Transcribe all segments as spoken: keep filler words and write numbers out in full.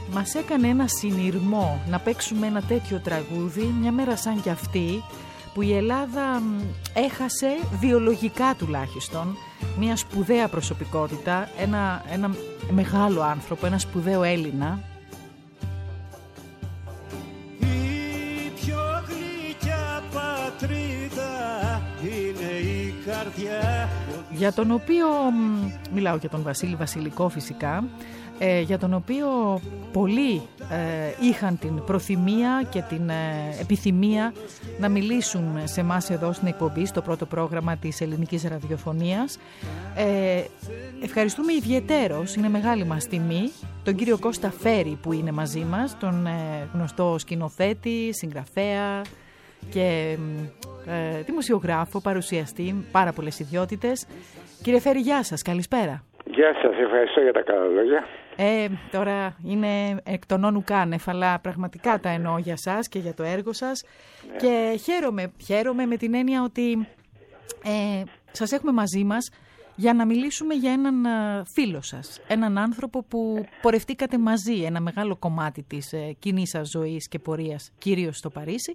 μας έκανε ένα συνειρμό να παίξουμε ένα τέτοιο τραγούδι μια μέρα σαν κι αυτή, που η Ελλάδα έχασε βιολογικά τουλάχιστον μια σπουδαία προσωπικότητα, ένα, ένα μεγάλο άνθρωπο, ένα σπουδαίο Έλληνα. Η πιο γλυκιά πατρίδα είναι η καρδιά. Για τον οποίο, μιλάω για τον Βασίλη Βασιλικό φυσικά, ε, για τον οποίο πολλοί ε, είχαν την προθυμία και την ε, επιθυμία να μιλήσουν σε εμάς εδώ στην εκπομπή, στο πρώτο πρόγραμμα της ελληνικής ραδιοφωνίας. Ε, ευχαριστούμε ιδιαιτέρως, είναι μεγάλη μας τιμή, τον κύριο Κώστα Φέρη που είναι μαζί μας, τον ε, γνωστό σκηνοθέτη, συγγραφέα και ε, δημοσιογράφο, παρουσιαστή, πάρα πολλές ιδιότητες. Κύριε Φέρη, γεια σας, καλησπέρα. Γεια σας, ευχαριστώ για τα καλά λόγια. Ε, τώρα είναι εκ των όνου κάνευ, αλλά πραγματικά τα εννοώ για σας και για το έργο σας. Ναι. Και χαίρομαι, χαίρομαι με την έννοια ότι ε, σας έχουμε μαζί μας για να μιλήσουμε για έναν φίλο σας. Έναν άνθρωπο που πορευτήκατε μαζί ένα μεγάλο κομμάτι της ε, κοινής σας ζωής και πορείας, κυρίως στο Παρίσι.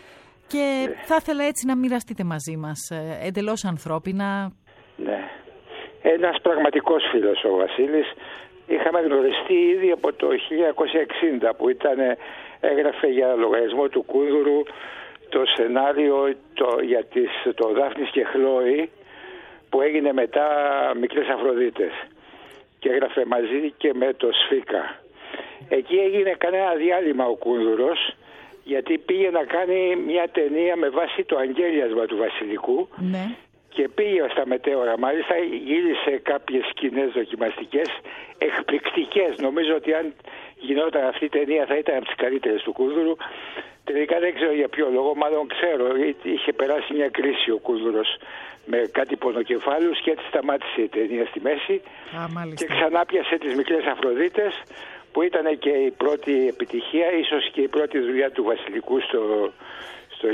Και ναι. θα ήθελα έτσι να μοιραστείτε μαζί μας, ε, εντελώς ανθρώπινα. Ναι. Ένας πραγματικός φίλος ο Βασίλης. Είχαμε γνωριστεί ήδη από το χίλια εννιακόσια εξήντα που ήταν, έγραφε για λογαριασμό του Κούνδουρου το σενάριο το, για τις, το Δάφνης και Χλόη που έγινε μετά Μικρές Αφροδίτες και έγραφε μαζί και με το Σφίκα. Εκεί έγινε κανένα διάλειμμα ο Κούνδουρος γιατί πήγε να κάνει μια ταινία με βάση το αγγέλιασμα του Βασιλικού. Ναι. Και πήγε στα μετέωρα, μάλιστα γύρισε κάποιες σκηνές δοκιμαστικές εκπληκτικές. Νομίζω ότι αν γινόταν αυτή η ταινία θα ήταν από τις καλύτερες του Κούνδουρου. Τελικά δεν ξέρω για ποιο λόγο, μάλλον ξέρω, είχε περάσει μια κρίση ο Κούνδουρος με κάτι πονοκεφάλους και έτσι σταμάτησε η ταινία στη μέση. Α, και ξανά πιάσε τις Μικρές Αφροδίτες που ήταν και η πρώτη επιτυχία, ίσως και η πρώτη δουλειά του Βασιλικού στο... στο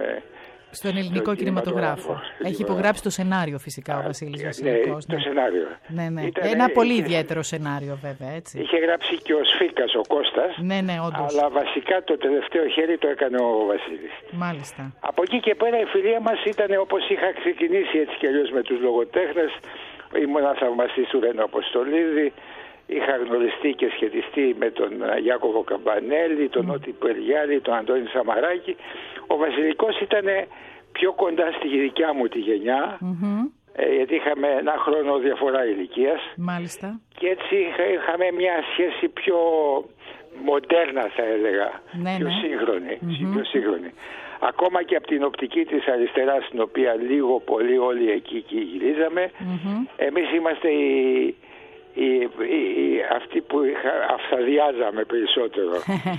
Στον ελληνικό κινηματογράφο. Έχει υπογράψει το σενάριο φυσικά ο Βασίλης Βασιλικός. Ναι, το σενάριο. Ναι, ναι. Ήταν, ένα πολύ είχε, ιδιαίτερο σενάριο βέβαια, έτσι. Είχε γράψει και ο Σφίκας, ο Κώστας. Ναι, ναι, όντως. Αλλά βασικά το τελευταίο χέρι το έκανε ο Βασίλης. Μάλιστα. Από εκεί και πέρα η φιλία μας ήταν όπως είχα ξεκινήσει έτσι κι αλλιώς με τους λογοτέχνες. Ήμουν θαυμαστής του Ρένο Αποστολίδη. Είχα γνωριστεί και σχετιστεί με τον Ιάκωβο Καμπανέλη, τον mm. Νότι Περγιάλη, τον Αντώνη Σαμαράκη. Ο Βασιλικός ήταν πιο κοντά στη δικιά μου τη γενιά, mm-hmm. ε, γιατί είχαμε ένα χρόνο διαφορά ηλικίας. Μάλιστα. Και έτσι είχα, είχαμε μια σχέση πιο μοντέρνα θα έλεγα, ναι, πιο, ναι. σύγχρονη, Mm-hmm. πιο σύγχρονη. Ακόμα και από την οπτική της αριστεράς, στην οποία λίγο πολύ όλοι εκεί γυρίζαμε, mm-hmm. εμείς είμαστε οι... Η, η, η, αυτοί που είχα, αυθαδιάζαμε περισσότερο.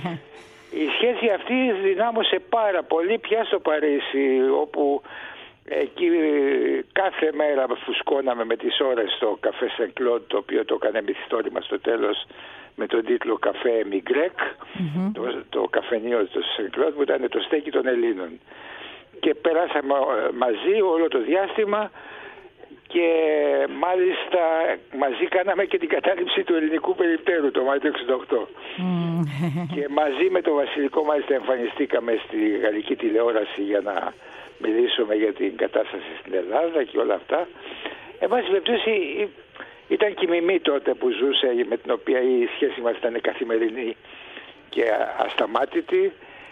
Η σχέση αυτή δυνάμωσε πάρα πολύ πια στο Παρίσι, όπου εκεί κάθε μέρα φουσκώναμε με τις ώρες στο καφέ Σεν-Κλοντ, το οποίο το έκανε μυθιστόρημα στο τέλος με τον τίτλο Καφέ Μιγκρέκ, mm-hmm. το, το καφενείο του Σεν-Κλοντ που ήταν το στέκι των Ελλήνων. Και περάσαμε μαζί όλο το διάστημα. Και μάλιστα μαζί κάναμε και την κατάληψη του ελληνικού περιπτέρου το Μάρτιο εξήντα οκτώ. Mm. Και μαζί με τον Βασιλικό μάλιστα εμφανιστήκαμε στη γαλλική τηλεόραση για να μιλήσουμε για την κατάσταση στην Ελλάδα και όλα αυτά. Εν πάση περιπτώσει ήταν και η Μιμή τότε που ζούσε, με την οποία η σχέση μας ήταν καθημερινή και ασταμάτητη.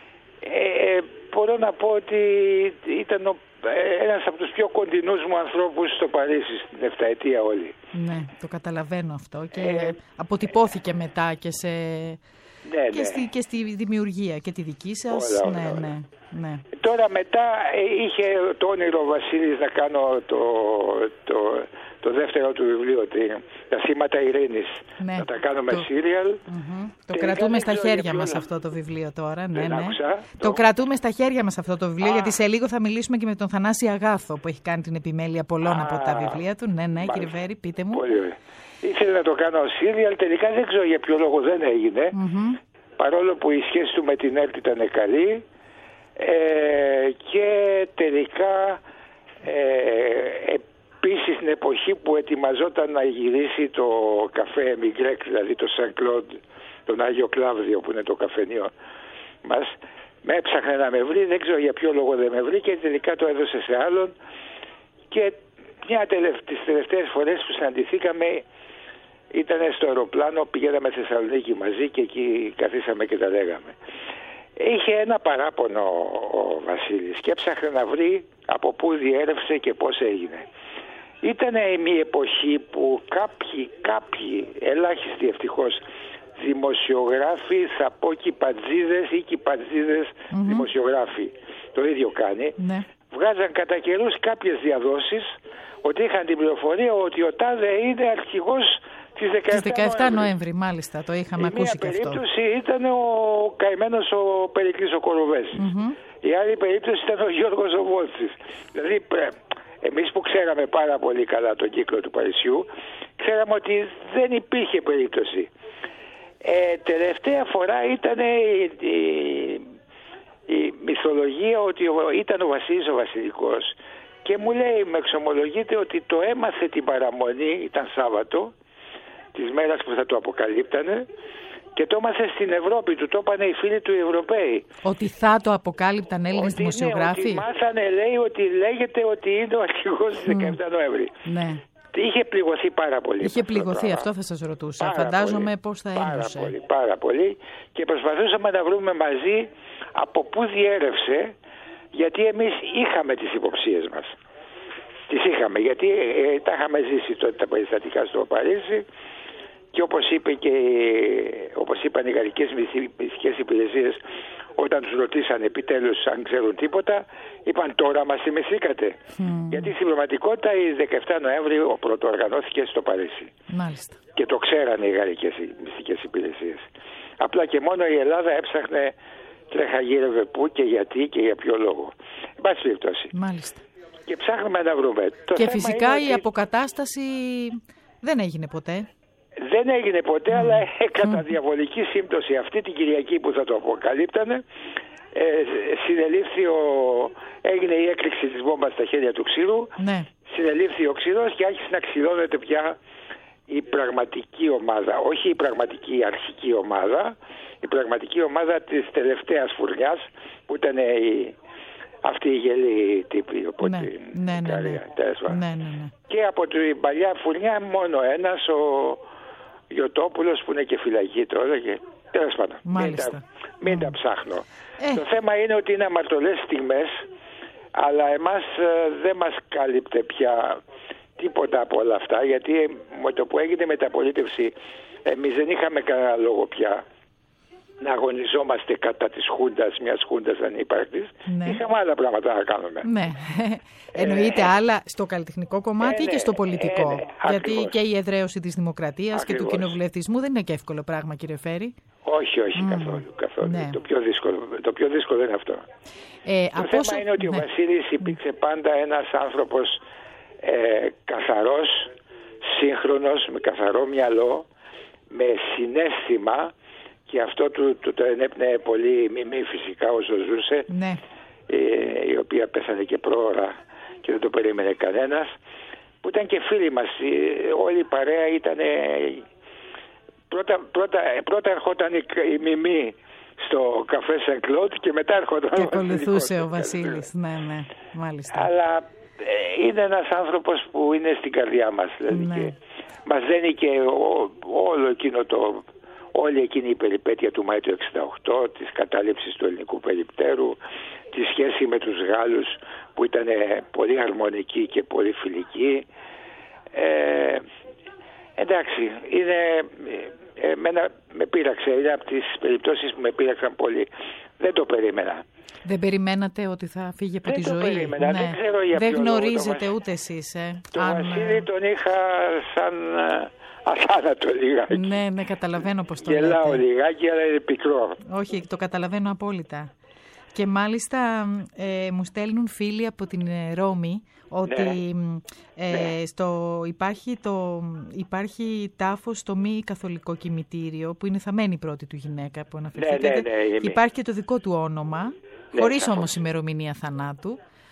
Ε, μπορώ να πω ότι ήταν ο ένας από τους πιο κοντινούς μου ανθρώπους στο Παρίσι στην εφταετία όλη. Ναι, το καταλαβαίνω αυτό και ε, αποτυπώθηκε μετά και, σε... ναι, και, ναι. Στη, και στη δημιουργία και τη δική σας. Όλα, ναι, όλα. Ναι, ναι. Τώρα μετά είχε το όνειρο ο Βασίλης να κάνω το, το, το δεύτερο του βιβλίο, τα Θύματα Ειρήνης. Ναι, να τα κάνουμε το... σύριαλ. Mm-hmm. Το κρατούμε στα χέρια μας αυτό το βιβλίο τώρα. Ναι, ναι. Άκουσα, το... το κρατούμε στα χέρια μας αυτό το βιβλίο, Α. γιατί σε λίγο θα μιλήσουμε και με τον Θανάση Αγάθο που έχει κάνει την επιμέλεια πολλών Α. από τα βιβλία του. Ναι, ναι, μάλιστα. Κύριε Βέρη, πείτε μου. Πολύ ωραία. Ήθελε να το κάνω σύριαλ, τελικά δεν ξέρω για ποιο λόγο δεν έγινε. Mm-hmm. Παρόλο που η σχέση του με την ΕΡΤ ήταν καλή. Ε, και τελικά ε, επίσης την εποχή που ετοιμαζόταν να γυρίσει το καφέ Μιγκρέκ, δηλαδή το Σεν-Κλοντ τον Άγιο Κλάβδιο που είναι το καφενείο μας. Με έψαχνε να με βρει, δεν ξέρω για ποιο λόγο δεν με βρει και τελικά το έδωσε σε άλλον. Και μια τελευ... τις τελευταίες φορές που συναντηθήκαμε ήταν στο αεροπλάνο, πηγαίναμε στη Θεσσαλονίκη μαζί και εκεί καθίσαμε και τα λέγαμε. Είχε ένα παράπονο ο Βασίλης και έψαχνε να βρει από πού διέρευσε και πώς έγινε. Ήταν μια εποχή που κάποιοι, κάποιοι, ελάχιστοι ευτυχώς, δημοσιογράφοι, θα πω κυπατζίδες ή κυπατζίδες mm-hmm. δημοσιογράφοι, το ίδιο κάνει, ναι. Βγάζαν κατά καιρούς κάποιες διαδόσεις ότι είχαν την πληροφορία ότι ο τάδε είναι αρχηγός της δεκαεφτά Νοέμβρη, μάλιστα, το είχαμε η ακούσει και αυτό. Η μία περίπτωση ήταν ο καημένος ο Περικλής ο Κοροβέσης. Mm-hmm. Η άλλη περίπτωση ήταν ο Γιώργος ο Βόλτσης. Δηλαδή, εμείς που ξέραμε πάρα πολύ καλά τον κύκλο του Παρισιού, ξέραμε ότι δεν υπήρχε περίπτωση. Ε, τελευταία φορά ήταν η, η, η μυθολογία ότι ήταν ο Βασίλης ο Βασιλικός και μου λέει, με εξομολογείται ότι το έμαθε την παραμονή, ήταν Σάββατο, της μέρας που θα το αποκαλύπτανε και το έμαθε στην Ευρώπη, του το είπανε οι φίλοι του Ευρωπαίοι. Ότι θα το αποκάλυπταν Έλληνες δημοσιογράφοι. Ναι, ότι μάθανε, λέει, ότι λέγεται ότι είναι ο αρχηγός της δεκαεφτά Νοέμβρη. Ναι. Είχε πληγωθεί πάρα πολύ. Είχε πληγωθεί, αυτό θα σας ρωτούσα. Πάρα Φαντάζομαι πολύ, πώς θα ένιωσε. Πάρα πολύ, πάρα πολύ. Και προσπαθούσαμε να βρούμε μαζί από πού διέρευσε, γιατί εμείς είχαμε τις υποψίες μας. Τις είχαμε, γιατί ε, τα είχαμε ζήσει τότε τα περιστατικά στο Παρίσι και όπως, είπε και, όπως είπαν οι γαλλικές μυστικές υπηρεσίες όταν τους ρωτήσαν επιτέλους αν ξέρουν τίποτα, είπαν τώρα μας θυμηθήκατε. Mm. Γιατί στην πραγματικότητα η δεκαεφτά Νοέμβρη πρωτοοργανώθηκε στο Παρίσι. Μάλιστα. Και το ξέρανε οι γαλλικές μυστικές υπηρεσίες. Απλά και μόνο η Ελλάδα έψαχνε, τρέχαγύρευε πού και γιατί και για ποιο λόγο. Εν πάση περιπτώσει. Μάλιστα. Και ψάχνουμε να βρούμε. Το και φυσικά η ότι... αποκατάσταση δεν έγινε ποτέ. Δεν έγινε ποτέ, mm. αλλά ε, κατά διαβολική σύμπτωση αυτή την Κυριακή που θα το αποκαλύπτανε, ε, συνελήφθη ο, έγινε η έκρηξη της βόμβας στα χέρια του ξύρου, ναι. συνελήφθη ο ξύρος και άρχισε να ξυλώνεται πια η πραγματική ομάδα, όχι η πραγματική η αρχική ομάδα, η πραγματική ομάδα της τελευταίας φουρνιάς που ήταν η, αυτή η γελή τύπη. Ναι, ναι, ναι, ναι. Ναι, ναι, ναι. Και από την παλιά φουρνιά μόνο ένας, ο Γιωτόπουλος που είναι και φυλακή τώρα και τέλος πάντων. Μην, τα, μην mm. τα ψάχνω. Ε. Το θέμα είναι ότι είναι αμαρτωλές στιγμές, αλλά εμάς δεν μας κάλυπτε πια τίποτα από όλα αυτά, γιατί με το που έγινε μεταπολίτευση εμείς δεν είχαμε κανένα λόγο πια να αγωνιζόμαστε κατά της χούντας, μιας χούντας ανύπαρκτης. Ναι. Είχαμε άλλα πράγματα να κάνουμε. Ναι. Εννοείται ε, άλλα στο καλλιτεχνικό κομμάτι ε, ναι, και στο πολιτικό. Ε, ναι, γιατί ακριβώς. Και η εδραίωση της δημοκρατίας ακριβώς. Και του κοινοβουλευτισμού δεν είναι και εύκολο πράγμα, κύριε Φέρη. Όχι, όχι, mm. καθόλου. καθόλου. Ναι. Το, πιο δύσκολο, το πιο δύσκολο είναι αυτό. Ε, το θέμα όσο... είναι ότι ναι. ο Βασίλης υπήρξε πάντα ένας άνθρωπος ε, καθαρός, σύγχρονος, με καθαρό μυαλό, με συναίσθημα. Και αυτό του, του το ενέπνεε πολύ μιμή φυσικά όσο ζούσε, ναι. ε, η οποία πέθανε και πρόωρα και δεν το περίμενε κανένας, που ήταν και φίλοι μας. Ε, όλη η παρέα ήταν... Ε, πρώτα, πρώτα, πρώτα ερχόταν η, η μιμή στο καφέ Σεν Κλοντ και μετά ερχόταν και ο Βασίλης. Και ακολουθούσε ο Βασίλης, ναι, ναι, μάλιστα. Αλλά ε, είναι ένας άνθρωπος που είναι στην καρδιά μας, δηλαδή, ναι. Και μας δένει και ό, όλο εκείνο το... Όλη εκείνη η περιπέτεια του Μάη του εξήντα οκτώ, της κατάληψης του ελληνικού περιπτέρου, τη σχέση με τους Γάλλους που ήταν πολύ αρμονική και πολύ φιλική. Ε, εντάξει, είναι, εμένα με πείραξε, είναι από τις περιπτώσεις που με πείραξαν πολύ. Δεν το περίμενα. Δεν περιμένατε ότι θα φύγει από δεν τη ζωή. Δεν το περίμενα, ναι. δεν ξέρω για δεν ποιο γνωρίζετε λόγο. ούτε εσείς. Ε, το αν... Βασίλη τον είχα σαν... αθάνατο λιγάκι. Ναι, ναι, καταλαβαίνω πώς το λέτε. Γελάω λιγάκι, αλλά είναι πικρό. Όχι, το καταλαβαίνω απόλυτα. Και μάλιστα ε, μου στέλνουν φίλοι από την Ρώμη ότι ναι. Ε, ναι. Στο, υπάρχει, το, υπάρχει τάφος στο μη καθολικό κημητήριο που είναι θαμένη η πρώτη του γυναίκα που αναφερθήκατε. Ναι, ναι, ναι, υπάρχει και το δικό του όνομα, ναι, χωρίς όμως ημερομηνία θανάτου.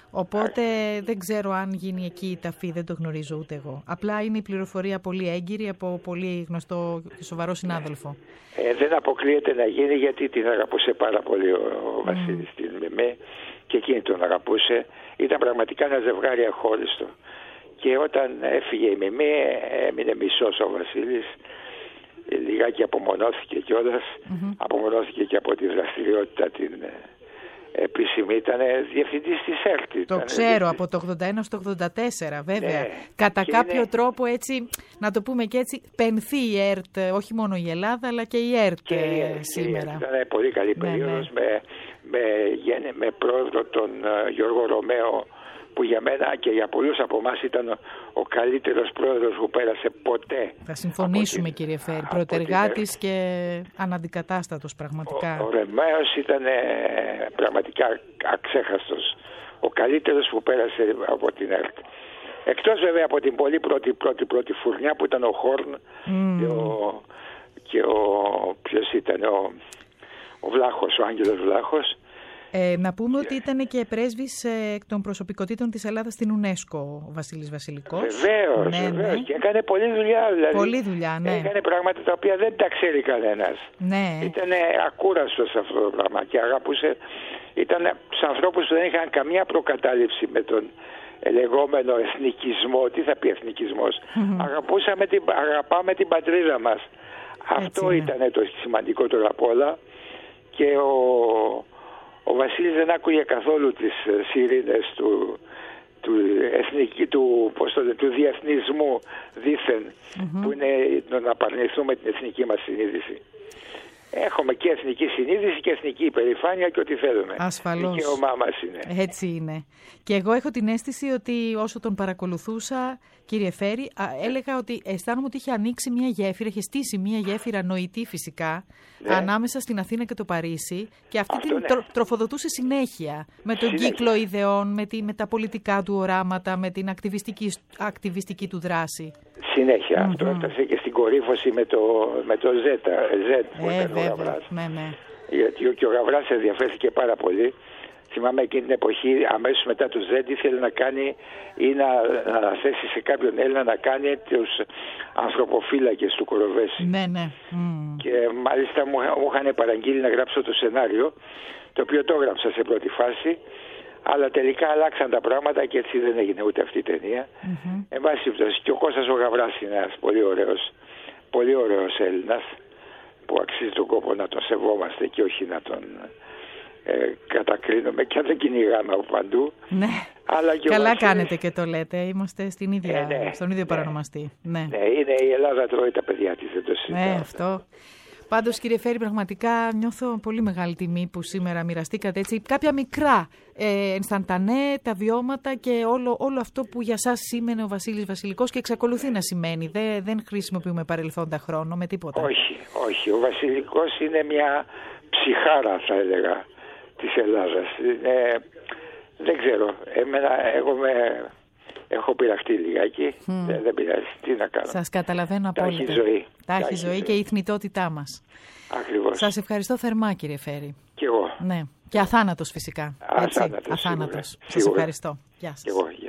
Οπότε δεν ξέρω αν γίνει εκεί η ταφή, δεν το γνωρίζω ούτε εγώ. Απλά είναι η πληροφορία πολύ έγκυρη από πολύ γνωστό και σοβαρό συνάδελφο. Ε, δεν αποκλείεται να γίνει, γιατί την αγαπούσε πάρα πολύ ο, ο Βασίλης mm. την Μεμέ, και εκείνη τον αγαπούσε. Ήταν πραγματικά ένα ζευγάρι αχώριστο. Και όταν έφυγε η Μεμέ, έμεινε μισός ο Βασίλης. Λιγάκι απομονώθηκε κιόλας. Mm-hmm. Απομονώθηκε και από τη δραστηριότητα την επίσημη. Ήταν διευθυντής της ΕΡΤ. Το ήταν, ξέρω, διευθυντής. Από το ογδόντα ένα στο ογδόντα τέσσερα βέβαια. Ναι. Κατά και κάποιο είναι... τρόπο, έτσι, να το πούμε και έτσι, πενθεί η ΕΡΤ, όχι μόνο η Ελλάδα, αλλά και η ΕΡΤ και η ΕΡΤ, σήμερα. Και ήταν πολύ καλή ναι, περίοδος ναι. με, με, με πρόεδρο τον uh, Γιώργο Ρωμαίο, που για μένα και για πολλούς από εμάς ήταν ο, ο καλύτερος πρόεδρος που πέρασε ποτέ. Θα συμφωνήσουμε την, κύριε Φέρη, πρωτεργάτης την... και αναντικατάστατος πραγματικά. Ο, ο Ρωμαίος ήταν ε, πραγματικά αξέχαστος. Ο καλύτερος που πέρασε από την ΕΡΤ. Εκτός βέβαια από την πολύ πρώτη πρώτη πρώτη φουρνιά που ήταν ο Χόρν mm. και, ο, και ο ποιος ήταν ο, ο Βλάχος, ο Άγγελος Βλάχος. Ε, να πούμε ότι ήταν και πρέσβης ε, των προσωπικότητων της Ελλάδας στην UNESCO ο Βασίλης Βασιλικός. Βεβαίως, ναι, βεβαίως. Ναι. Και έκανε πολλή δουλειά. Δηλαδή. Πολλή δουλειά, ναι. Έκανε πράγματα τα οποία δεν τα ξέρει κανένας. Ναι. Ήταν ακούραστος αυτό το πράγμα και αγαπούσε. Ήταν τους ανθρώπους που δεν είχαν καμία προκατάληψη με τον λεγόμενο εθνικισμό. Τι θα πει εθνικισμός. Αγαπούσαμε την, αγαπάμε την πατρίδα μας. Αυτό ήταν το σημαντικότερο απ' όλα. Και ο... Ο Βασίλης δεν άκουγε καθόλου τις σιρήνες του, του, εθνική, του, πώς το, του διεθνισμού δήθεν, mm-hmm. που είναι να απαρνηθούμε την εθνική μας συνείδηση. Έχουμε και εθνική συνείδηση και εθνική υπερηφάνεια και ό,τι θέλουμε. Ασφαλώς. Η δικαίωμά μας είναι. Έτσι είναι. Και εγώ έχω την αίσθηση ότι όσο τον παρακολουθούσα, κύριε Φέρη, έλεγα ότι αισθάνομαι ότι είχε ανοίξει μια γέφυρα, είχε στήσει μια γέφυρα νοητή φυσικά, ναι. ανάμεσα στην Αθήνα και το Παρίσι, και αυτή Αυτό, την ναι. τρο, τροφοδοτούσε συνέχεια. Με τον συνέχεια. κύκλο ιδεών, με, τη, με τα πολιτικά του οράματα, με την ακτιβιστική, ακτιβιστική του δράση. Συνέχεια. Mm-hmm. Αυτό έφτασε και στην κορύφωση με το, με το Z, Z που ε, ήταν βέβαια. ο Γαβράς. Ναι, ναι. Γιατί και ο Γαβράς ενδιαφέρθηκε πάρα πολύ. Θυμάμαι εκείνη την εποχή, αμέσως μετά το Z, ήθελε να κάνει ή να, να θέσει σε κάποιον Έλληνα να κάνει τους ανθρωποφύλακες του Κοροβέση. Ναι, ναι. Mm. Και μάλιστα μου, μου είχαν παραγγείλει να γράψω το σενάριο, το οποίο το έγραψα σε πρώτη φάση, αλλά τελικά αλλάξαν τα πράγματα και έτσι δεν έγινε ούτε αυτή η ταινία. Mm-hmm. Εν πάση περιπτώσει, και ο Κώστας ο Γαβράς είναι ένας πολύ ωραίος, πολύ ωραίος Έλληνας, που αξίζει τον κόπο να τον σεβόμαστε και όχι να τον ε, κατακρίνουμε και να τον κυνηγάμε από παντού. Ναι. Αλλά και καλά Βασίλης... κάνετε και το λέτε. Είμαστε στην ίδια, ε, ναι, στον ίδιο ναι, παρανομαστή. Ναι. ναι, είναι η Ελλάδα τρώει τα παιδιά της, δεν το συζητάω. Ναι, αυτό. Πάντως, κύριε Φέρη, πραγματικά νιώθω πολύ μεγάλη τιμή που σήμερα μοιραστήκατε έτσι κάποια μικρά ε, ενσταντανέ, τα βιώματα και όλο, όλο αυτό που για σας σήμαινε ο Βασίλης Βασιλικός και εξακολουθεί να σημαίνει. Δεν, δεν χρησιμοποιούμε παρελθόντα χρόνο με τίποτα. Όχι, όχι. Ο Βασιλικός είναι μια ψυχάρα, θα έλεγα, της Ελλάδας. Είναι, δεν ξέρω. Εμένα, εγώ με... Έχω πειραχτεί λιγάκι, mm. δεν, δεν πειράζει, τι να κάνω. Σας καταλαβαίνω απόλυτα. Τα έχει ζωή. Τα έχει ζωή, ζωή και η θνητότητά μας. Ακριβώς. Σας ευχαριστώ θερμά, κύριε Φέρη. Κι εγώ. Ναι. Και αθάνατος φυσικά. Αθάνατος. Αθάνατος. Σας ευχαριστώ. Γεια σας. Κι εγώ, γεια.